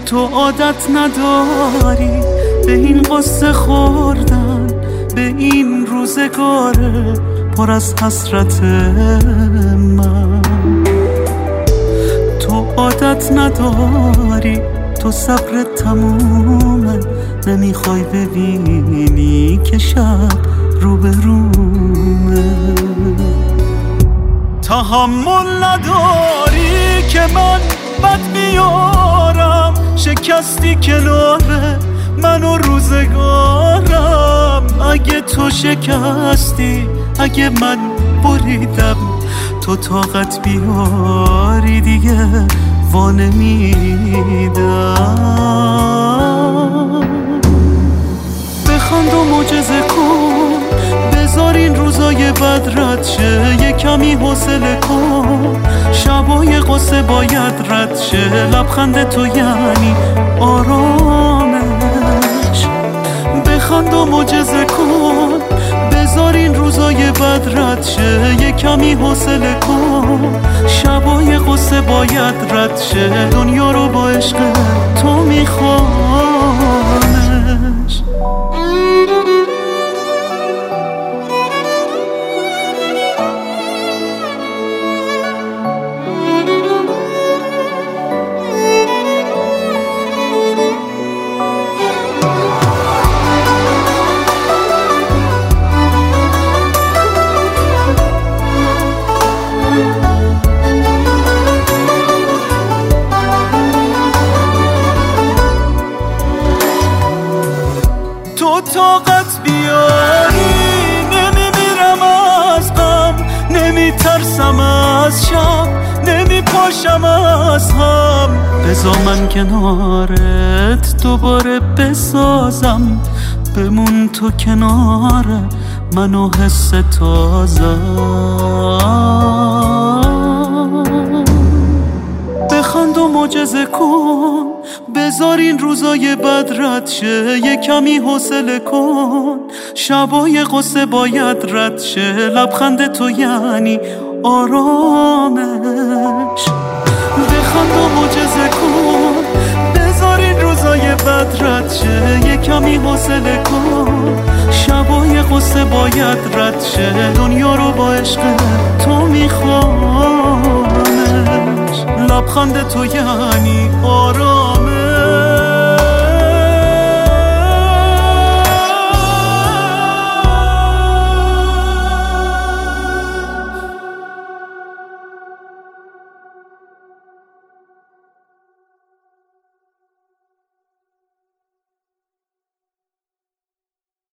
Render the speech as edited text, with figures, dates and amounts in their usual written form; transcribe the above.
تو عادت نداری به این قصه خوردن، به این روزگار پر از حسرت من. تو عادت نداری، تو صبرت تمومه، نمیخوای ببینی که شب روبرومه. تحمل نداری که من بد بیارم، شکستی کنار من و روزگارم. اگه تو شکستی، اگه من بریدم، تو طاقت بیاری دیگه وانمیدم. بخند و معجزه کن، بذار این روزای بد رد شه، یه کمی حوصله کن، شبای قصه باید رد شه. لبخند تو یعنی آرامش. بخند و معجزه کن، بذار این روزای بد رد شه، یه کمی حوصله کن، شبای قصه باید رد شه. دنیا رو با عشق تو میخوانش. تو طاقت بیاری، نمیمیرم از غم، نمیترسم از شب، نمیپاشم از هم. بذار من کنارت دوباره بسازم، بمون تو کنار من و حس تازم. بخند و معجزه کن، بذار این روزای بد رد شه، یه کمی حوصله کن، شبای قصه باید رد شه. لبخند تو یعنی آرامش. بخند و معجزه کن، بذار این روزای بد رد شه، یه کمی حوصله کن، شبای قصه باید رد شه. دنیا رو با عشق تو میخوانش. لبخند تو یعنی آرامش.